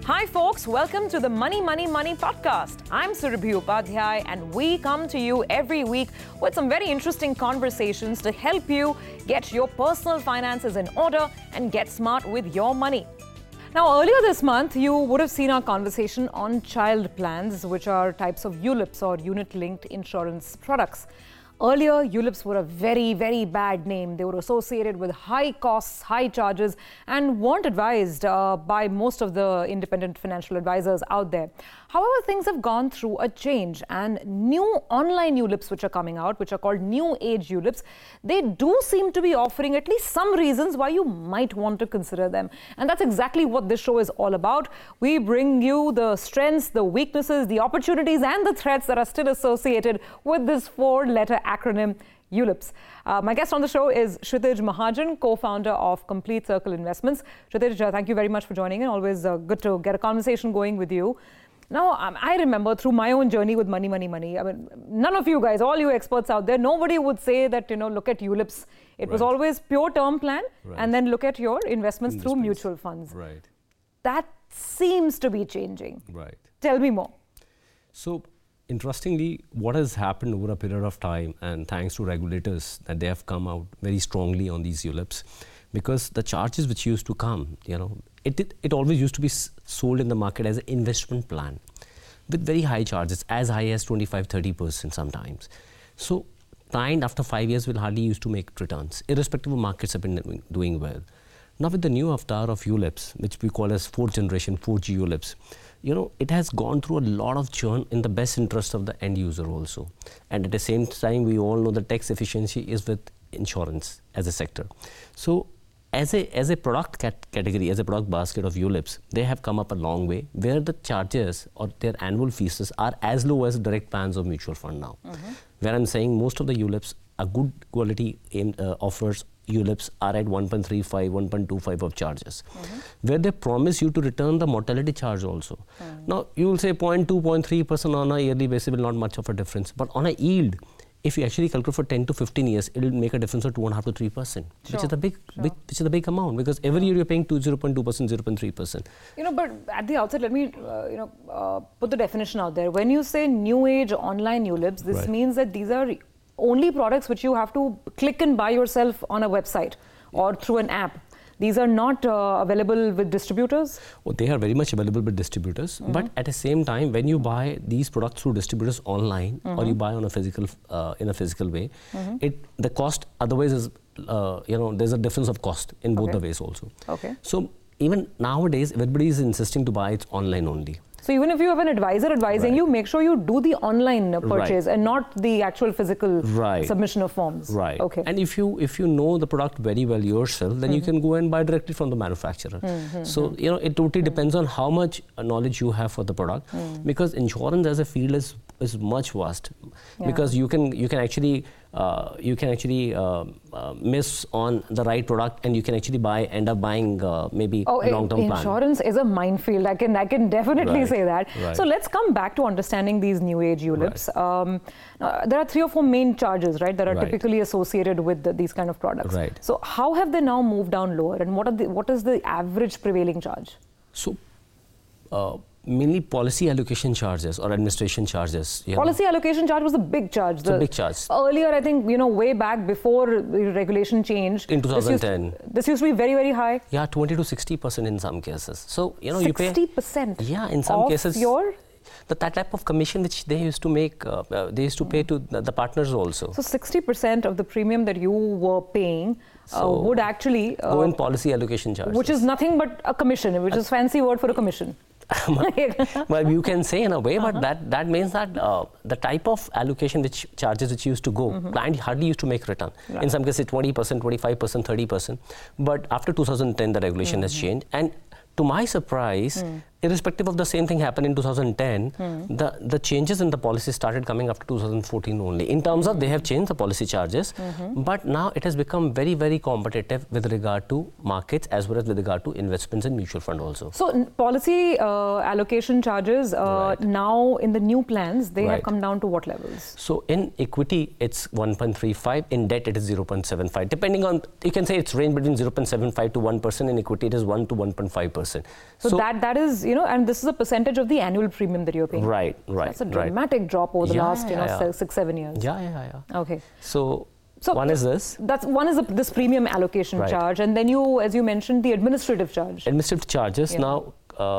Hi folks, welcome to the Money Money Money podcast. I'm Surabhi Upadhyay and we come to you every week with some very interesting conversations to help you get your personal finances in order and get smart with your money. Now earlier this month, you would have seen our conversation on child plans, which are types of ULIPs or unit-linked insurance products. Earlier, ULIPs were a very, very bad name. They were associated with high costs, high charges, and weren't advised by most of the independent financial advisors out there. However, things have gone through a change, and new online ULIPs which are coming out, which are called new age ULIPs, they do seem to be offering at least some reasons why you might want to consider them. And that's exactly what this show is all about. We bring you the strengths, the weaknesses, the opportunities, and the threats that are still associated with this four-letter acronym ULIPs. My guest on the show is Kshitij Mahajan, co-founder of Complete Circle Investments. Kshitij, thank you very much for joining in. Always good to get a conversation going with you. Now, I remember through my own journey with Money, Money, Money, I mean, none of you guys, all you experts out there, nobody would say that, look at ULIPs. It was always pure term plan and then look at your investments through mutual funds. Right. That seems to be changing. Right. Tell me more. So, interestingly, what has happened over a period of time, and thanks to regulators, that they have come out very strongly on these ULIPs, because the charges which used to come, it always used to be sold in the market as an investment plan with very high charges, as high as 25-30% sometimes. So, client after 5 years will hardly used to make returns, irrespective of markets have been doing well. Now, with the new avatar of ULIPs, which we call as fourth generation 4G ULIPs, it has gone through a lot of churn in the best interest of the end user also. And at the same time, we all know the tax efficiency is with insurance as a sector. So, as a product category, as a product basket of ULIPs, they have come up a long way, where the charges or their annual fees are as low as direct plans of mutual fund now. Where I'm saying most of the ULIPs are good quality offers. ULIPs are at 1.35, 1.25 of charges, where they promise you to return the mortality charge also. Now, you will say 0.2, 0.3% on a yearly basis will not much of a difference, but on a yield, if you actually calculate for 10 to 15 years, it will make a difference of 2.5 to 3%, which is a big amount, because every year you're paying 0.2%, 0.3%. But at the outset, let me, put the definition out there. When you say new age online ULIPs, this means that these are only products which you have to click and buy yourself on a website or through an app. These are not available with distributors? Well, they are very much available with distributors, but at the same time, when you buy these products through distributors online or you buy on a physical, in a physical way, the cost otherwise is, there's a difference of cost in both the ways also. So even nowadays, everybody is insisting to buy it online only. So even if you have an advisor advising you, make sure you do the online purchase and not the actual physical submission of forms. Right. Okay. And if you know the product very well yourself, then you can go and buy directly from the manufacturer. So it totally depends on how much knowledge you have for the product, because insurance as a field is much vast, because you can actually miss on the right product, and you can actually end up buying maybe long-term plan. Insurance is a minefield. I can definitely say that. So let's come back to understanding these new age ULIPs. There are 3 or 4 main charges, right, that are typically associated with these kind of products. So how have they now moved down lower, and what is the average prevailing charge? So mainly policy allocation charges or administration charges. Policy allocation charge was a big charge. It's a big charge. Earlier, I think, way back before the regulation changed. In 2010. This used to be very, very high. Yeah, 20 to 60% in some cases. So, you pay... 60%? Yeah, in some cases. Your? That type of commission which they used to make, they used to pay to the partners also. So 60% of the premium that you were paying would actually... go in policy allocation charges. Which is nothing but a commission, which is fancy word for a commission. Well, you can say in a way, but that means that the type of allocation charges which used to go, client hardly used to make return. In some cases 20%, 25%, 30%. But after 2010, the regulation has changed. And to my surprise, irrespective of the same thing happened in 2010, the changes in the policy started coming after 2014 only. In terms of they have changed the policy charges, but now it has become very, very competitive with regard to markets as well as with regard to investments in mutual fund also. So policy allocation charges now in the new plans, they have come down to what levels? So in equity, it's 1.35. In debt, it is 0.75. Depending on, you can say it's range between 0.75 to 1%. In equity, it is 1 to 1.5%. So that is, and this is a percentage of the annual premium that you're paying. Right. That's a dramatic drop over the last, 6-7 years. Yeah. Okay. So one is this. One is this premium allocation charge, and then as you mentioned, the administrative charge. Administrative charges. Now,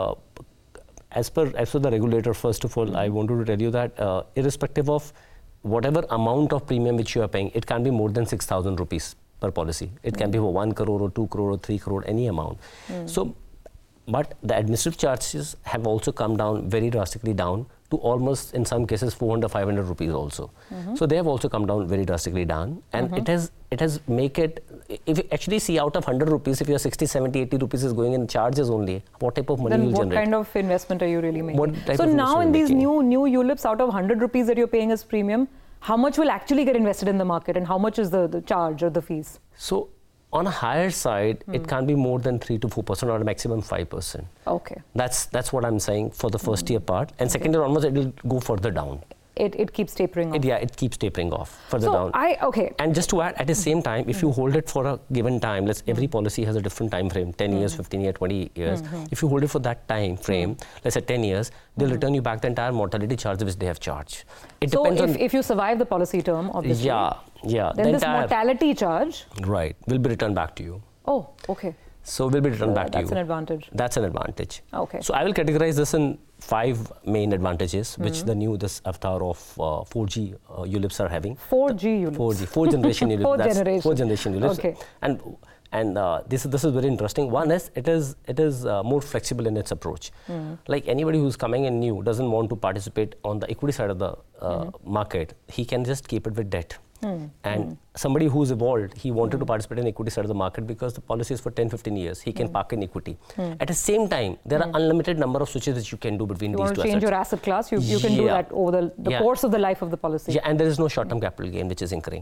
as per the regulator, first of all, I wanted to tell you that irrespective of whatever amount of premium which you are paying, it can be more than 6,000 rupees per policy. It can be for 1 crore or 2 crore or 3 crore, any amount. So, but the administrative charges have also come down very drastically down to almost, in some cases, 400, 500 rupees also. So they have also come down very drastically down, and it has make it, if you actually see out of 100 rupees, if your 60, 70, 80 rupees is going in charges only, what type of money then you'll what generate? kind of investment are you really making? So now in these new ULIPs, out of 100 rupees that you're paying as premium, how much will actually get invested in the market, and how much is the charge or the fees? So on a higher side, it can be more than 3 to 4% or a maximum 5%. Okay. That's what I'm saying for the first year part, and second year onwards it will go further down. It keeps tapering off. It keeps tapering off further down. Okay. And just to add, at the same time, if you hold it for a given time, every policy has a different time frame, 10 years, 15 years, 20 years. If you hold it for that time frame, let's say 10 years, they'll return you back the entire mortality charge which they have charged. It depends on if you survive the policy term, obviously. Yeah. Then this mortality charge. Right, will be returned back to you. Oh, okay. So will be returned back to you. That's an advantage. That's an advantage. Okay. So I will categorize this in 5 main advantages, which this avatar of 4G ULIPs are having. 4G ULIPs. 4 generation ULIPs. 4 generation ULIPs. Okay. And this is very interesting. One is it is more flexible in its approach. Like anybody who's coming in new doesn't want to participate on the equity side of the market, he can just keep it with debt. And somebody who's evolved, he wanted to participate in equity side of the market because the policy is for 10-15 years. He can park in equity. At the same time, there are unlimited number of switches that you can do between these two assets. You want to change your asset class, you can do that over the course of the life of the policy. Yeah, and there is no short-term capital gain which is incurring.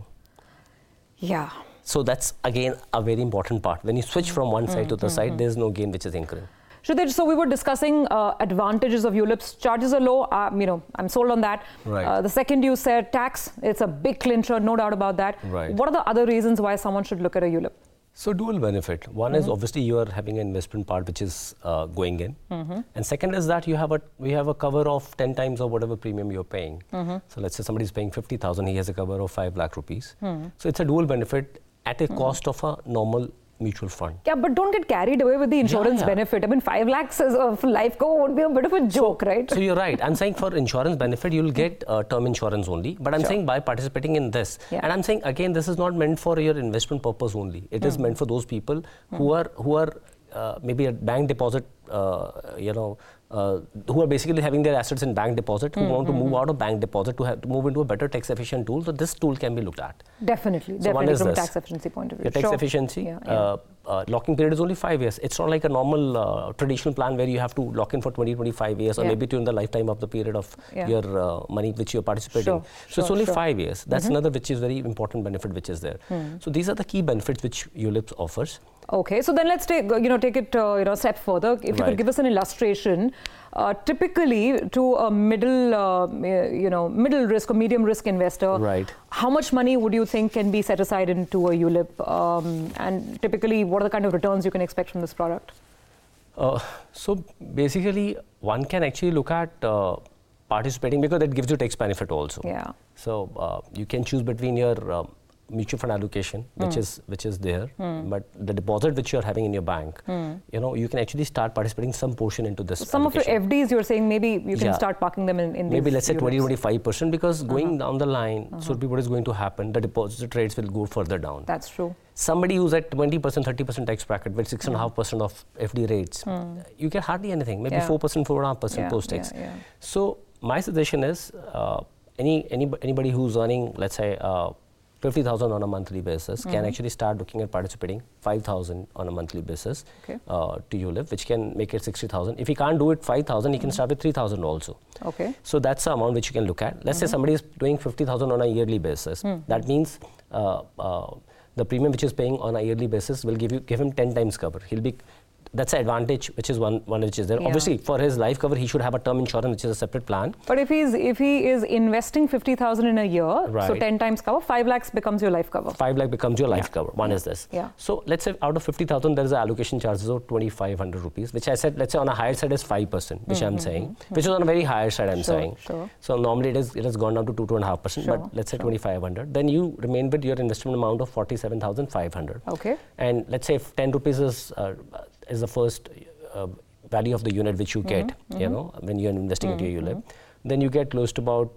Yeah. So that's again a very important part. When you switch from one side to the side, there is no gain which is incurring. Kshitij, so we were discussing advantages of ULIPs. Charges are low, I'm sold on that. Right. The second you said tax, it's a big clincher, no doubt about that. Right. What are the other reasons why someone should look at a ULIP? So dual benefit. One is obviously you are having an investment part which is going in. And second is that we have a cover of 10 times of whatever premium you're paying. So let's say somebody is paying 50,000, he has a cover of 5 lakh rupees. So it's a dual benefit at a cost of a normal mutual fund. Yeah, but don't get carried away with the insurance benefit. I mean, 5 lakhs of life cover would be a bit of a joke, right? So you're right. I'm saying for insurance benefit, you'll get term insurance only. But I'm saying by participating in this, and I'm saying again, this is not meant for your investment purpose only. It is meant for those people who are maybe a bank deposit, who are basically having their assets in bank deposit, who want to move out of bank deposit to move into a better tax efficient tool. So this tool can be looked at. Definitely, so definitely from a tax efficiency point of view. Your tax efficiency, locking period is only 5 years. It's not like a normal traditional plan where you have to lock in for 20-25 years or maybe during the lifetime of the period of your money which you're participating. So it's only 5 years. That's another which is very important benefit which is there. So these are the key benefits which ULIPs offers. Okay, so then let's take it a step further. If you could give us an illustration, typically to a middle risk or medium risk investor, how much money would you think can be set aside into a ULIP? And typically, what are the kind of returns you can expect from this product? So basically, one can actually look at participating because that gives you tax benefit also. Yeah. So you can choose between your mutual fund allocation, which is there, but the deposit which you are having in your bank, you can actually start participating some portion into this. Some allocation. of your FDs, you're saying maybe you can start parking them in maybe let's say ULIPs. 20-25%, because going down the line, so what is going to happen? The deposit rates will go further down. That's true. Somebody who's at 20%, 30% tax bracket with 6.5% of FD rates, you get hardly anything. Maybe 4%, 4.5% post tax. So my suggestion is anybody who's earning, let's say, 50,000 on a monthly basis can actually start looking at participating 5,000 on a monthly basis to ULIP, which can make it 60,000. If he can't do it 5,000, he can start with 3,000 also. Okay. So that's the amount which you can look at. Let's say somebody is doing 50,000 on a yearly basis. That means the premium which is paying on a yearly basis will give him 10 times cover. He'll be that's an advantage, which is one which is there. Yeah. Obviously, for his life cover, he should have a term insurance, which is a separate plan. But if he is investing 50,000 in a year, Right. so 10 times cover, 5 lakhs becomes your life cover. 5 lakh becomes your life Yeah. cover. One is this. Yeah. So let's say out of 50,000, there is an allocation charges of 2,500 rupees, which I said, let's say on a higher side is 5%, which I'm saying, which is on a very higher side, I'm saying. Sure. So normally it has gone down to 2.5%, Sure, but let's say 2,500. Then you remain with your investment amount of 47,500. Okay. And let's say if 10 rupees is the first value of the unit which you get, you know, when you're investing into your ULIP, then you get close to about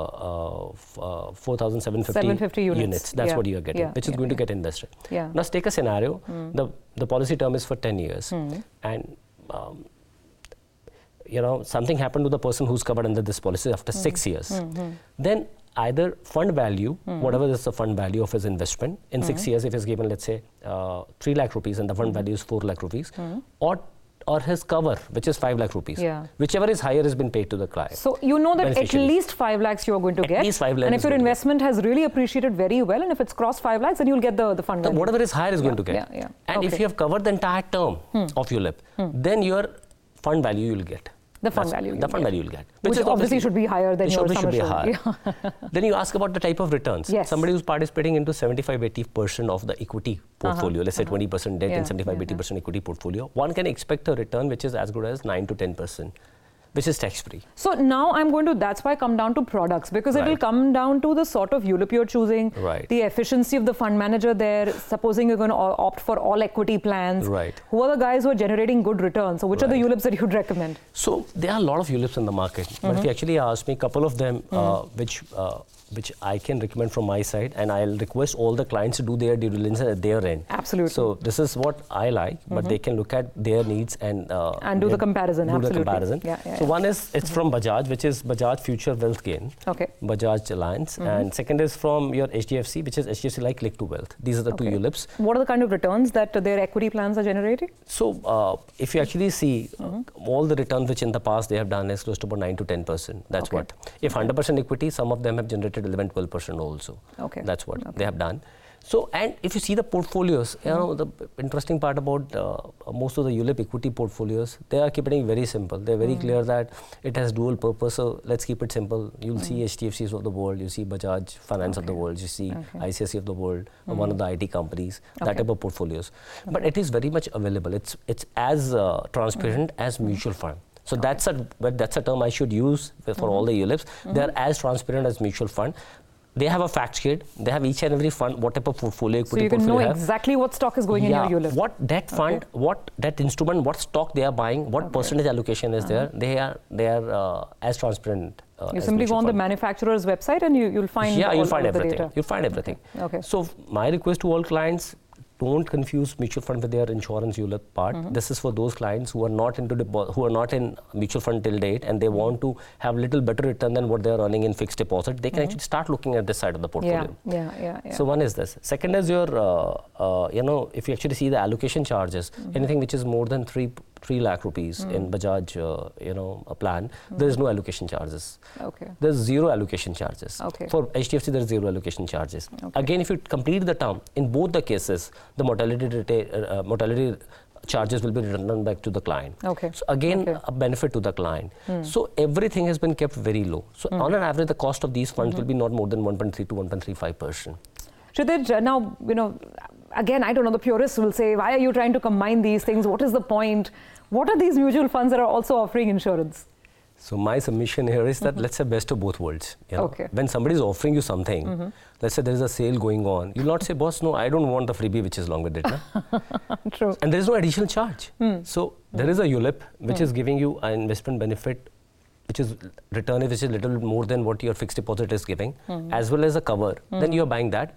4,750 units. That's what you are getting, which is going to get invested. Yeah. Now, let's take a scenario. The policy term is for 10 years. And, you know, something happened to the person who's covered under this policy after 6 years. Then either fund value, whatever is the fund value of his investment, in 6 years, if he's given, let's say, 3 lakh rupees and the fund value is 4 lakh rupees, or his cover, which is 5 lakh rupees. Yeah. Whichever is higher has been paid to the client. So you know that at least 5 lakhs you're going to get. At least 5 lakhs. And if your investment has really appreciated very well, and if it's crossed 5 lakhs, then you'll get the fund value. Whatever is higher is going to get. Yeah. And if you have covered the entire term of your ULIP, then your fund value you'll get. The fund value. The fund value you'll get. Which obviously should be higher than your should be higher. Yeah. Then you ask about the type of returns. Yes. Somebody who's participating into 75-80% of the equity portfolio, let's say 20% debt and 75-80% equity portfolio, one can expect a return which is as good as 9 to 10%, which is tax-free. So now I'm going to, that's why come down to products, because it will come down to the sort of ULIP you're choosing, the efficiency of the fund manager there, supposing you're going to opt for all equity plans. Who are the guys who are generating good returns? So which are the ULIPs that you'd recommend? So there are a lot of ULIPs in the market, but if you actually ask me, a couple of them which I can recommend from my side, and I'll request all the clients to do their due diligence at their end. Absolutely. So this is what I like, but they can look at their needs and do the comparison. Do the comparison. So one is, it's from Bajaj, which is Bajaj Future Wealth Gain. Okay. Bajaj Alliance. And second is from your HDFC, which is HDFC Life Click to Wealth. These are the two ULIPs. What are the kind of returns that their equity plans are generating? So if you actually see all the returns which in the past they have done is close to about 9 to 10%. That's what. If 100% equity, some of them have generated 11-12% also. That's what they have done. So, and if you see the portfolios, you know, the interesting part about most of the ULIP equity portfolios, they are keeping it very simple. They're very clear that it has dual purpose. So let's keep it simple. You'll see HDFCs of the world, you see Bajaj Finance of the world, you see ICICI of the world, one of the IT companies, that type of portfolios. But it is very much available. It's as transparent as mutual fund. So that's a term I should use for all the ULIPs. They are as transparent as mutual fund. They have a fact sheet. They have each and every fund, what type of portfolio, equity portfolio. So you can know exactly what stock is going in your ULIP. What debt fund, what debt instrument, what stock they are buying, what percentage allocation is there. They are as transparent. You simply go on the manufacturer's website and you'll find you'll find everything. The data. You'll find everything. Okay. So my request to all clients, don't confuse mutual fund with their insurance ULIP part. This is for those clients who are not in mutual fund till date and they want to have little better return than what they are earning in fixed deposit. They can actually start looking at this side of the portfolio. So one is this. Second is your, you know, if you actually see the allocation charges, anything which is more than 3 lakh rupees in Bajaj, you know, a plan, there is no allocation charges. There's zero allocation charges. For HDFC, there's zero allocation charges. Again, if you complete the term, in both the cases, the mortality charges will be returned back to the client. So again, a benefit to the client. So everything has been kept very low. So on an average, the cost of these funds will be not more than 1.3 to 1.35%. Kshitij, now, you know, again, I don't know, the purists will say, why are you trying to combine these things? What is the point? What are these mutual funds that are also offering insurance? So my submission here is that let's say best of both worlds. You know? When somebody is offering you something, let's say there is a sale going on, you'll not say, boss, no, I don't want the freebie which is along with it. True. And there is no additional charge. So there is a ULIP which is giving you an investment benefit, which is return, which is a little more than what your fixed deposit is giving, as well as a cover. Then you are buying that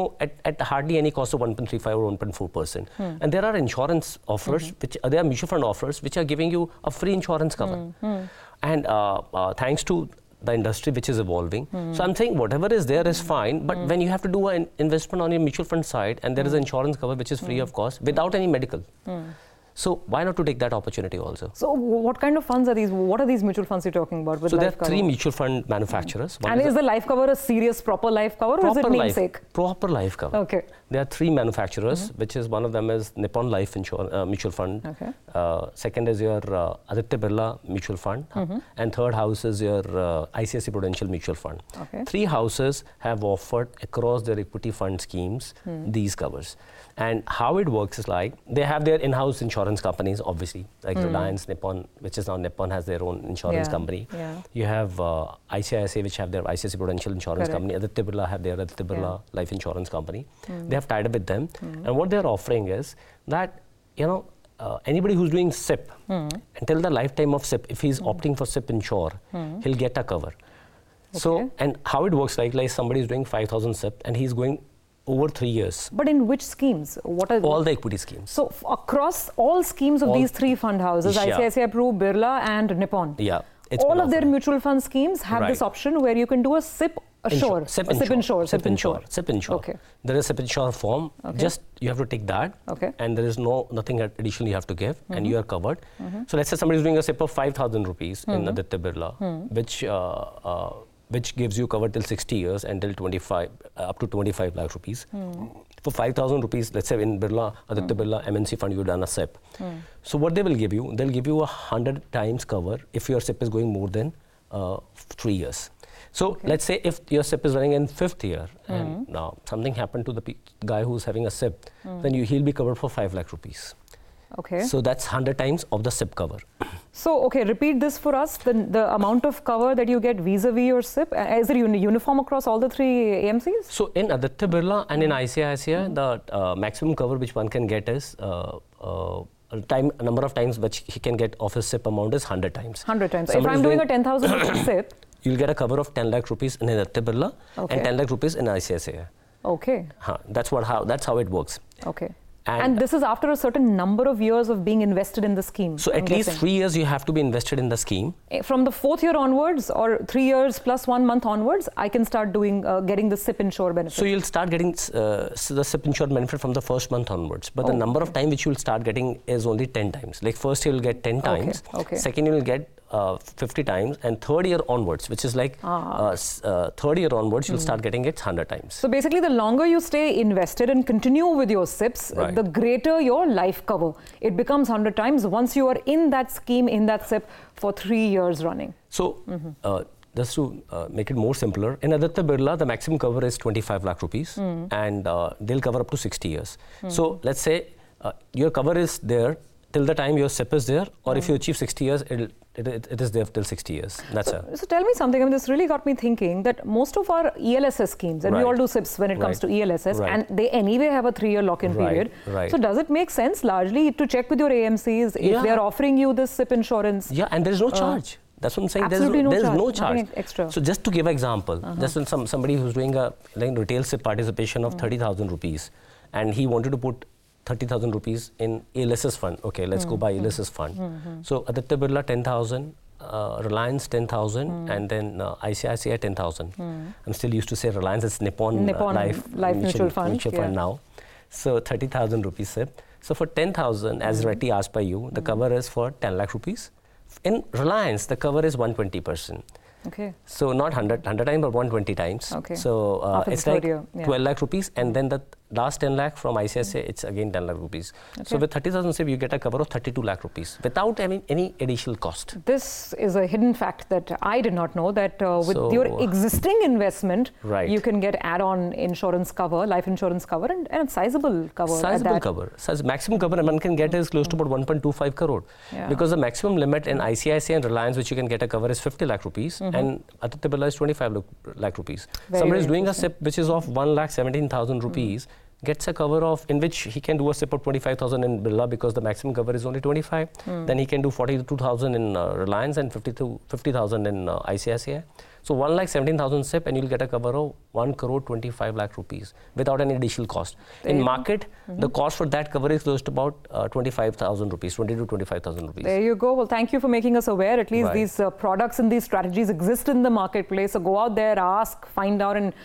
at hardly any cost of 1.35 or 1.4%. And there are insurance offers, there are mutual fund offers which are giving you a free insurance cover. And thanks to the industry which is evolving. So I'm saying whatever is there is fine, but when you have to do an investment on your mutual fund side and there is an insurance cover which is free of cost without any medical. So why not to take that opportunity also? So what kind of funds are these? What are these mutual funds you're talking about with so life there are 3 mutual fund manufacturers. And is the life cover a serious proper life cover or is it namesake? Proper life cover. There are three manufacturers, which is one of them is Nippon Life Mutual Fund. Okay. Second is your Aditya Birla Mutual Fund. And third house is your ICICI Prudential Mutual Fund. Okay. Three houses have offered across their equity fund schemes these covers. And how it works is like, they have their in-house insurance companies, obviously, like Reliance, Nippon, which is now Nippon has their own insurance company. You have ICICI, which have their ICICI Prudential Insurance Company. Aditya Birla have their Aditya Birla Life Insurance Company. They have tied up with them. And what they're offering is that, you know, anybody who's doing SIP, until the lifetime of SIP, if he's opting for SIP Insure, he'll get a cover. Okay. So, and how it works, like somebody is doing 5,000 SIP and he's going over 3 years. But in which schemes? What are all the equity schemes? So across all schemes of these three fund houses, ICICI Pru, Birla and Nippon. Yeah. All of their mutual fund schemes have this option where you can do a SIP Insure. SIP Insure. Okay. There is SIP Insure form. Just you have to take that. Okay. And there is nothing additional you have to give, and you are covered. So let's say somebody is doing a SIP of 5,000 rupees in Aditya Birla, which gives you cover till 60 years and till 25, up to 25 lakh rupees. For 5,000 rupees, let's say in Birla, Aditya Birla MNC fund, you've done a SIP. So what they will give you, they'll give you 100 times cover if your SIP is going more than 3 years. So let's say if your SIP is running in 5th year and now something happened to the guy who's having a SIP, then he'll be covered for 5 lakh rupees. Okay. So that's 100 times of the SIP cover. So, okay, repeat this for us. The amount of cover that you get vis-a-vis your SIP, is it uniform across all the three AMCs? So, in Aditya Birla and in ICICI, the maximum cover which one can get is number of times which he can get of his SIP amount is 100 times. 100 times. If I'm doing a 10,000 SIP, you'll get a cover of 10 lakh rupees in Aditya Birla and 10 lakh rupees in ICICI. Okay. That's how it works. Okay. And this is after a certain number of years of being invested in the scheme. So at least 3 years you have to be invested in the scheme. From the 4th year onwards, or 3 years plus 1 month onwards, I can start doing getting the SIP Insure benefit. So you'll start getting the SIP Insure benefit from the 1st month onwards. But the number of time which you'll start getting is only 10 times. Like first you'll get 10 times. Second you'll get 50 times, and 3rd year onwards, which is like 3rd year onwards, you'll start getting it 100 times. So basically, the longer you stay invested and continue with your SIPs, the greater your life cover. It becomes 100 times once you are in that scheme, in that SIP for 3 years running. So just to make it more simpler, in Aditya Birla, the maximum cover is 25 lakh rupees, and they'll cover up to 60 years. So let's say your cover is there till the time your SIP is there, or if you achieve 60 years, it is there till 60 years. That's it. So tell me something. I mean, this really got me thinking that most of our ELSS schemes, and we all do SIPs when it comes to ELSS, and they anyway have a 3-year lock-in period. So does it make sense largely to check with your AMCs if they are offering you this SIP insurance? Yeah, and there is no charge. That's what I'm saying. Absolutely there's no charge. Nothing extra. So just to give an example, just when somebody who's doing a retail SIP participation of 30,000 rupees, and he wanted to put 30,000 rupees in ELSS fund. Okay, let's go by ELSS fund. So Aditya Birla 10,000, Reliance 10,000, and then ICICI 10,000. I'm still used to say Reliance. It's Nippon Life Mutual Fund now. So 30,000 rupees SIP. So for 10,000, as rightly asked by you, the cover is for 10 lakh rupees. In Reliance, the cover is 120%. Okay. So not 100 times, but 120 times. Okay. So it's like 12 lakh rupees, and then the last 10 lakh from ICICI, it's again 10 lakh rupees. Okay. So with 30,000 SIP, you get a cover of 32 lakh rupees without any additional cost. This is a hidden fact that I did not know, that with your existing investment, you can get add-on insurance cover, life insurance cover, and a sizable cover. Sizable cover. Maximum cover one can get is close to about 1.25 crore. Because the maximum limit in ICICI and Reliance, which you can get a cover, is 50 lakh rupees, and Aditya Birla is 25 lakh rupees. Somebody is doing a SIP which is of 1,17,000 rupees, gets a cover of, in which he can do a SIP of 25,000 in Birla because the maximum cover is only 25. Then he can do 42,000 in Reliance and 50,000 in ICICI. So 1,17,000 SIP, and you'll get a cover of 1,25 lakh rupees without any additional cost. In market, the cost for that cover is close to about 25,000 rupees, 20 to 25,000 rupees. There you go. Well, thank you for making us aware. At least these products and these strategies exist in the marketplace. So go out there, ask, find out, and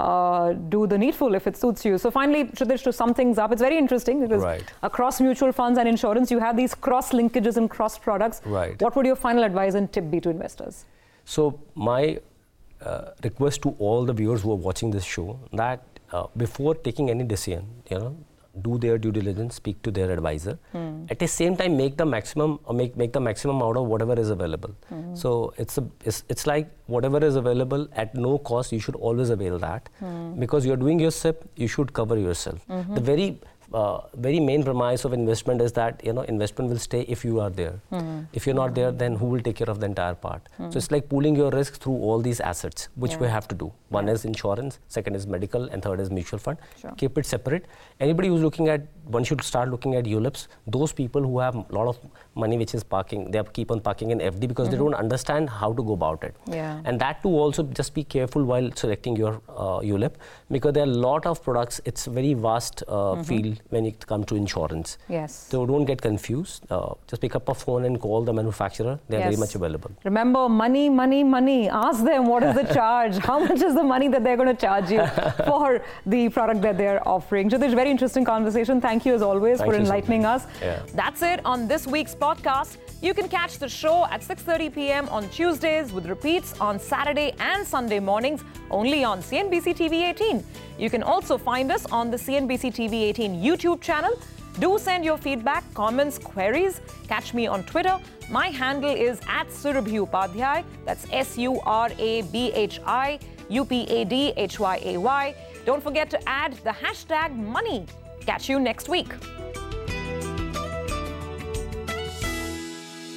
do the needful if it suits you. So finally, Kshitij, to sum things up, it's very interesting because across mutual funds and insurance, you have these cross linkages and cross products. What would your final advice and tip be to investors? So my request to all the viewers who are watching this show, that before taking any decision, do their due diligence, speak to their advisor. At the same time, make the maximum out of whatever is available. So it's like whatever is available at no cost, you should always avail that, because you're doing your SIP, you should cover yourself. The very main premise of investment is that investment will stay if you are there. If you're not there, then who will take care of the entire part? So it's like pooling your risk through all these assets, which we have to do. One is insurance, second is medical, and third is mutual fund. Keep it separate. Anybody who's looking at, one should start looking at ULIPs. Those people who have a lot of money which is parking, they keep on parking in FD because they don't understand how to go about it. And that too, also just be careful while selecting your ULIP, because there are a lot of products. It's a very vast field when it comes to insurance. So don't get confused. Just pick up a phone and call the manufacturer. They're very much available. Remember, money, money, money. Ask them what is the charge. How much is the money that they're going to charge you for the product that they're offering? Jyotish, very interesting conversation. Thank you as always for enlightening us. That's it on this week's podcast. You can catch the show at 6:30 p.m. on Tuesdays with repeats on Saturday and Sunday mornings only on CNBC TV 18. You can also find us on the CNBC TV 18 YouTube channel. Do send your feedback, comments, queries. Catch me on Twitter. My handle is @Surabhi Upadhyay. That's SURABHI UPADHYAY. Don't forget to add the hashtag money. Catch you next week.